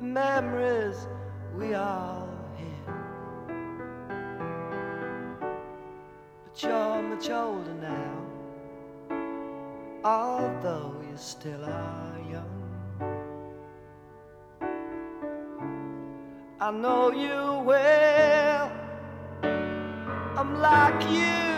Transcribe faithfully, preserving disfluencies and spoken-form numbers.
memories we all had. But you're much older now, although you still are young. I know you well, I'm like you.